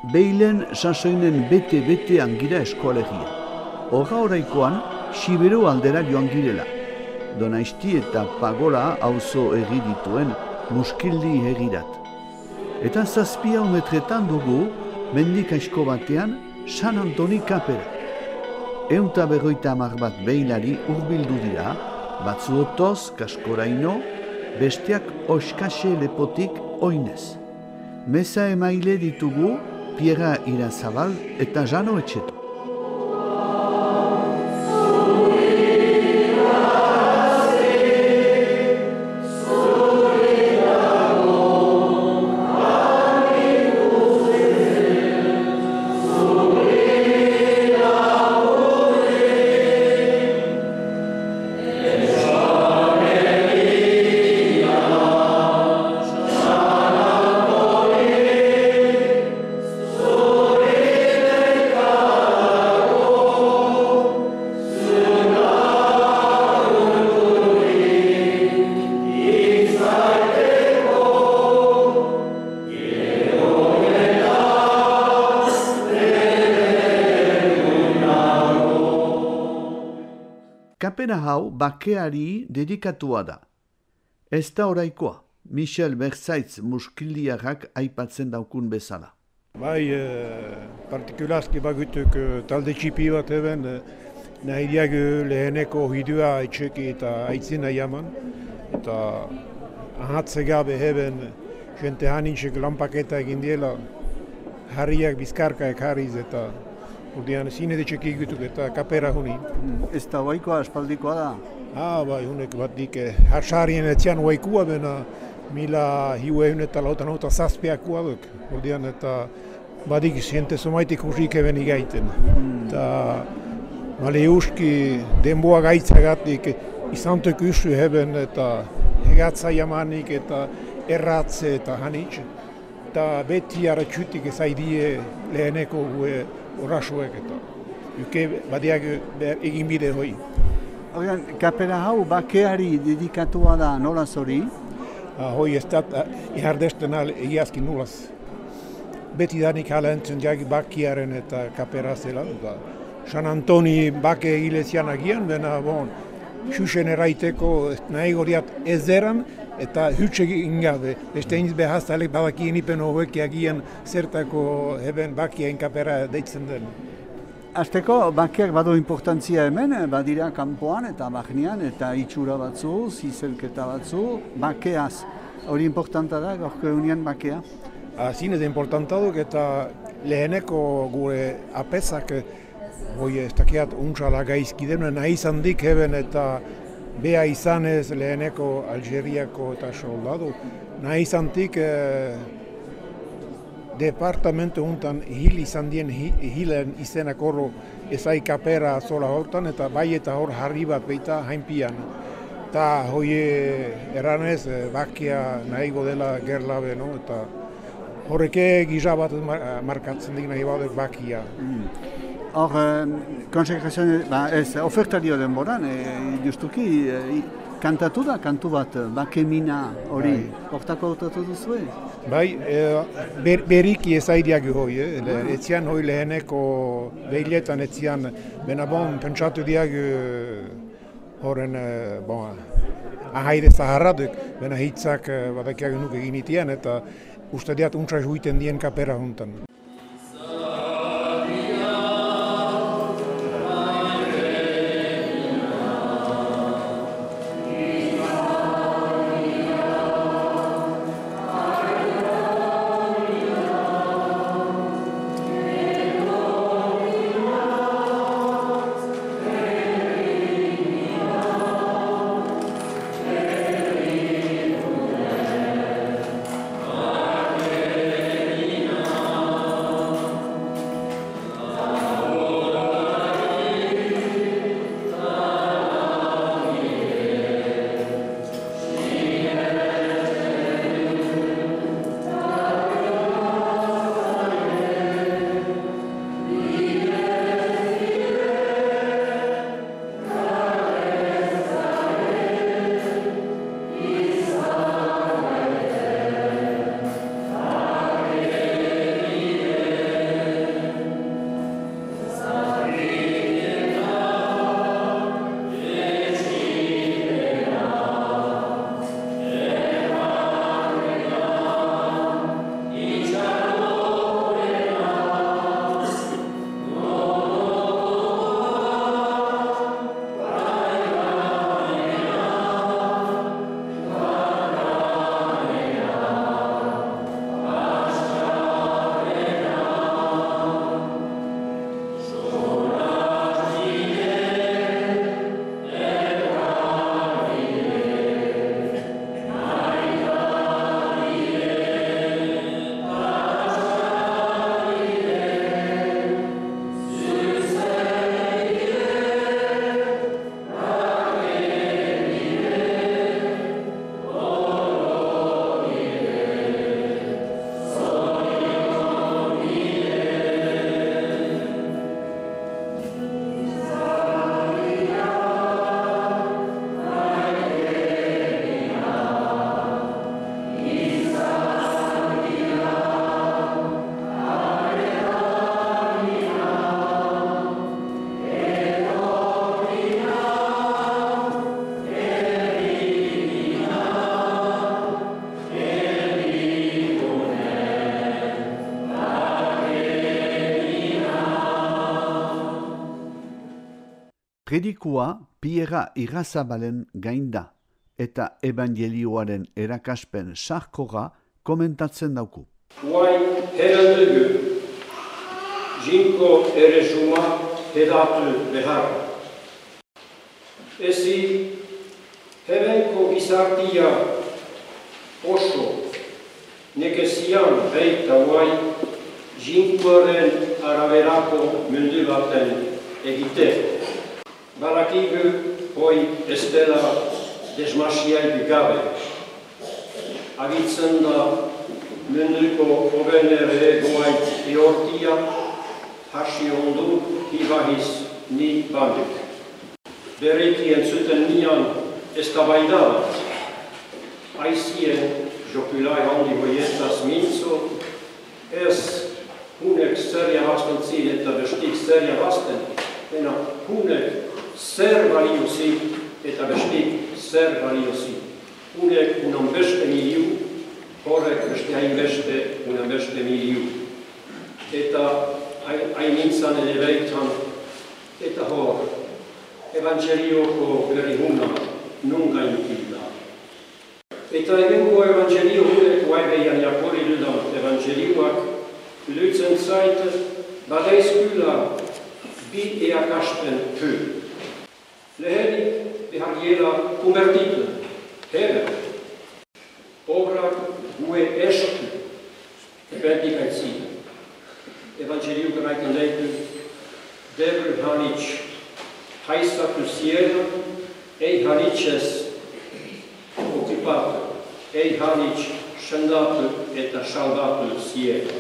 behilen sasoinen bete-betean gira eskoalegia. Horra oraikoan, Sibero aldera joan girela. Donaisti eta Pagola auzo egi dituen muskildi egirat. Eta 7 metretan dugu, mendik aizko batean, San Antoni kapera. 150 bat behilari hurbildu dira, batzu otoz, kaskoraino, besteak oskase lepotik oinez. Meza emaile ditugu, Piera Irazabal eta Jano Etxeto. Kapera hau bakeari dedikatua da. Ez da oraikoa, Michel Berzaitz muskildiarrak aipatzen daukun bezala. Bai, partikulazki bagutuk talde txipi bat eben, nahi diagu leheneko hidua etxeki eta aitzina jaman. Eta ahatze gabe eben, jente hanintzek lanpaketa egin diela, harriak bizkarkaek harriz eta urdean zinede txeki egutuk eta kapera huni. Ez da oaikoa, espaldikoa da? Bai, hunek bat dik, harsarien etzian oaikua bena, mila hiueun eta lautan hota zazpiakua duk. Urdean eta badik ziente somaitik hurrik eben igaiten. Eta maleuski denboa gaitzagatik izantok usu heben eta hegatza jamanik eta erratze eta hanitz. Eta beti aratxutik ezaidie leheneko horrasuek eta uke badiak egin bide hoi. Kapera hau bakeari dedikatua da nolaz hori? Hoi ez da ihardesten egiazki nolaz. Beti danik hala entzun diak bakiaren eta kapera zela. San Antoni bake egilezian agian, bena xuxen eraiteko nahi goriat ez eran, eta hütsek ingabe. Beste iniz behaztalek badakien ipen hobeki agian zertako heben bakien kapera deitzen den. Azteko, bakeak badu importantzia hemen, badira kanpoan eta bagnean eta itxura batzu, zizelketa batzu, bakeaz. Hori importanta da, gaurko egunean bakea? Zinez importanta duk eta leheneko gure apezak, ez dakiat untsala gaizki denen, nahi zandik heben eta Bea izanez leheneko Algeriako eta soldadu. Nahi izantik departamentu untan hil izan dien hilen izenak horro ezai kapera zola hortan eta bai eta hor harri bat beita hainpian. Eta hoie eranez bakia nahigo dela gerlabe, no? Eta horreke gisa bat markatzen dik nahi badek bakia. Hor, konsekrazioan, ez, ofertario denboran, justuki, kantatu da, kantu bat, bakemina hori, hortako hautatu duzu? Bai, beriki ezaidiak hoi, etzian hoi leheneko behiletan etzian, benabon pentsatu diak horren, ahaide zaharraduk, bena hitzak badakiak nuke ginitian, eta uste diat untsa juiten dien kapera juntan. Predikua Piera Irrazabalen gainda eta evangelioaren erakaspen sarkora komentatzen dauku. Guain heran dugu, jinko erresuma hedatu behar. Ezi, hebenko gizartia oso nekezian beita guain jinkoaren araberako mundu baten egite. Barakigu hoi ez dela desmasiai gabe. Agitzen da munduko hobenere guai eortia hasi ondu hibahiz ni banduk. Berriki entzuten nian ez da baidala. Aizien jokulai handi hoietaz mintzo ez hunek zerja vasten eta bestik zerja vasten. Ena hunek zer baliosi eta bestik zer baliosi. Hunek unan beste miliu, horrek beste hain beste unan beste miliu. Eta hain nintzan ere beitan, eta hor, evangelioko berihuna nun gainukila. Eta egengo evangelio hunek vaibeian jakori ludan evangelioak lytzen zait badeizkula bi eakasten py. Lehenik behar jela konvertitu, hele. Obrak gue estu, eventikatzi. Evangeliu geraiten leitu, Debru hanic haistatu siela, ei hanices occupatu, ei hanic scendatu eta salvatu siela.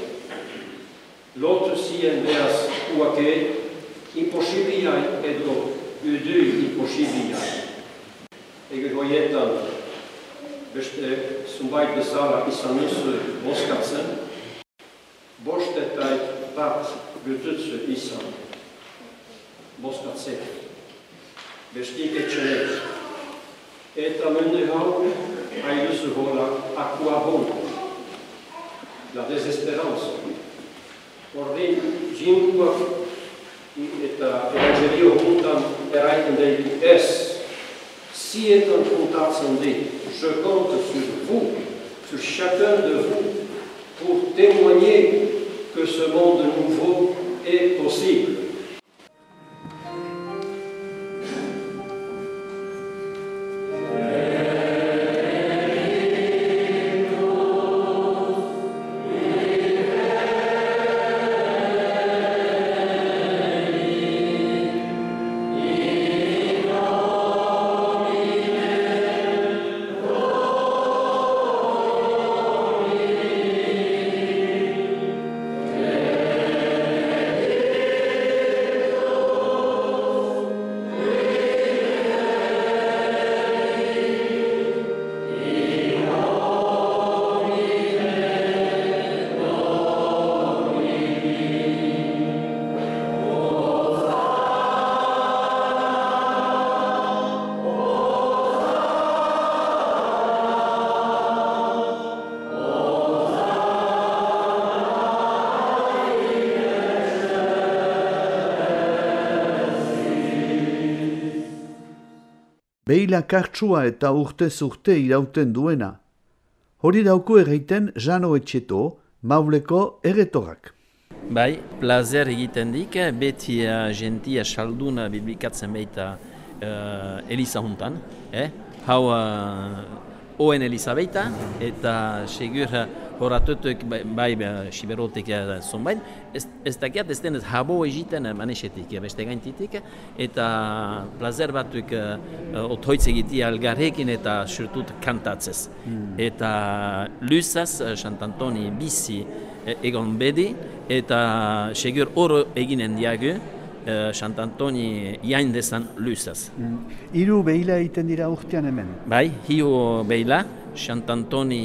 Lotu sien veas uake, impossibiliai edo ydyi impossibiliai. Eikö hoietan beste sunbait bezala izan nusu boskatzen, bostetai bat gytutsu izan boskatzen. Bestik etxenet. Eta mundu hau aidusu hola akua hon. La desesperanza. Ordin jinkuak eta evangelio huntan eraiten deitu ez. Sietan huntatsen deitu. Je compte sur vous, sur chacun de vous, pour témoigner que ce monde nouveau est possible. Beila kartsua eta urtez urte irauten duena. Hori dauko erraiten Jano Etxeto, Mauleko erretorak. Bai, plazer egiten dik, beti gentia salduna biblikatzen baita Eliza huntan. Hau Oen Elizabeita eta segur horatutuk bai siberotik zonbain. Ez dakiat ez denez habo egiten manesetik, beste gaintitik, eta plazer batuk othoitz egitea algarrekin eta surtut kantatzez. Eta luzaz Sant'Antoni bizi egon bedi, eta segur oro eginen diagu Sant'Antoni jain dezan luzaz. Hiru behila egiten dira urtean hemen? Bai, hiru behila, Sant'Antoni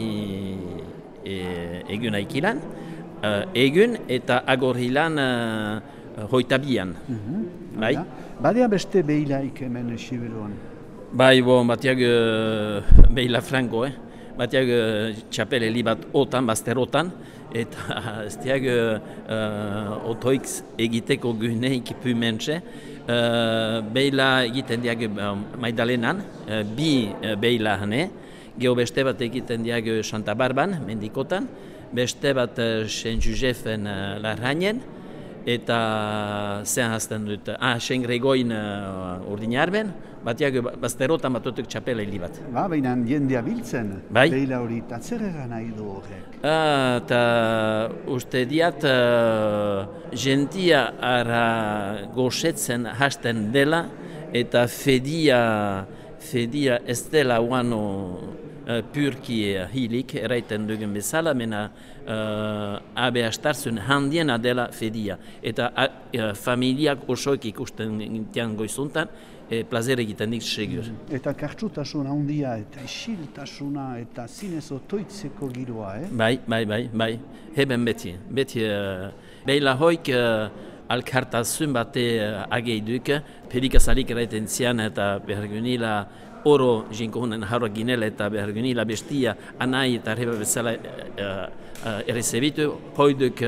egun aikilan, egun eta agorhilan hoitabian. Bai? Badea beste behilaik hemen Siberuan? Bai, batiak behila franko, batiak txapel heli bat otan, bazter otan, eta ez diag otoik egiteko guneik pumentxe. Beila egiten diag Maidalenan, bi beila hane, geho beste bat egiten diag Santa Barban, mendikotan, beste bat Saint Josefen Larrainen, eta zen hazten dut, Saint Gregoin Urdinarben, batiak bazterotan batutuk txapela hili bat. Baina jendea biltzen, Bai. Beila hori tatzerera nahi du horrek. Eta uste diat jentia ara goxetzen hasten dela eta fedia ez dela uano purki hilik eraiten dugun bezala, mena abe astarzun handiena dela fedia. Eta familiak osoik ikusten gintian goizuntan, plazer egiten dik segur. Eta kartsutasuna handia, eta isiltasuna, eta zinez otoitzeko giroa, Bai. Heben beti. Beila hoik alkartasun bate ageiduk, pedikazalik eraiten zian eta behargunila oro jinko hunen harroa ginela eta behargunila bestia anai eta arreba bezala errezebitu, hoiduk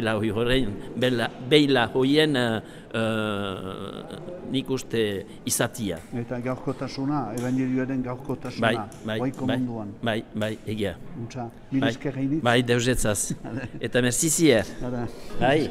beila hoien nik uste izatia. Eta gaurkotasuna, evangelioaren gaurkotasuna, hoiko munduan. Bai, egia. Untza, mil esker hainitz. Bai, deuzetzaz. Eta merci zier. Bai.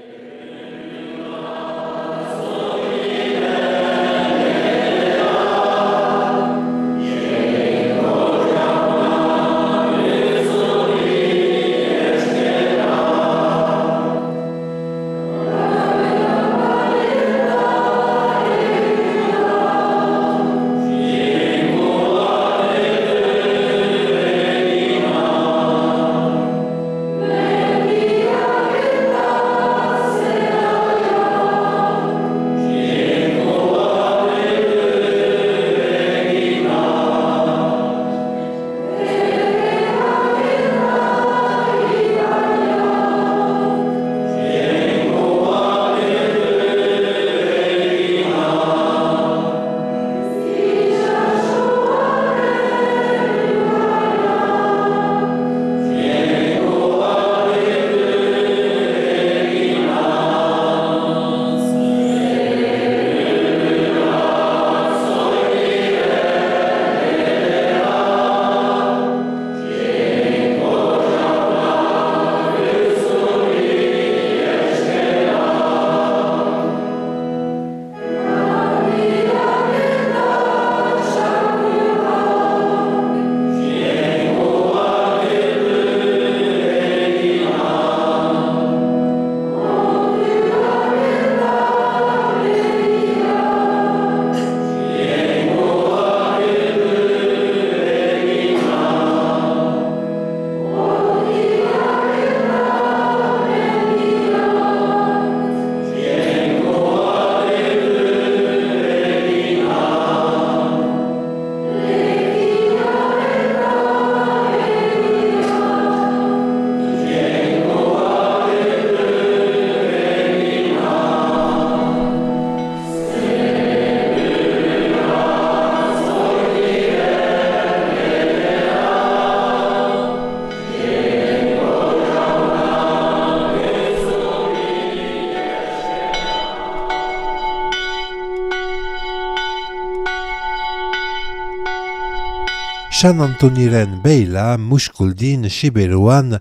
San Antoniren beila Muskuldin Siberuan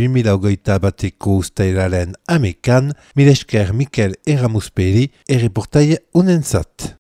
2021ko uztailaren 11an, mil esker Mikel Eramusperi erreportaia unentzat.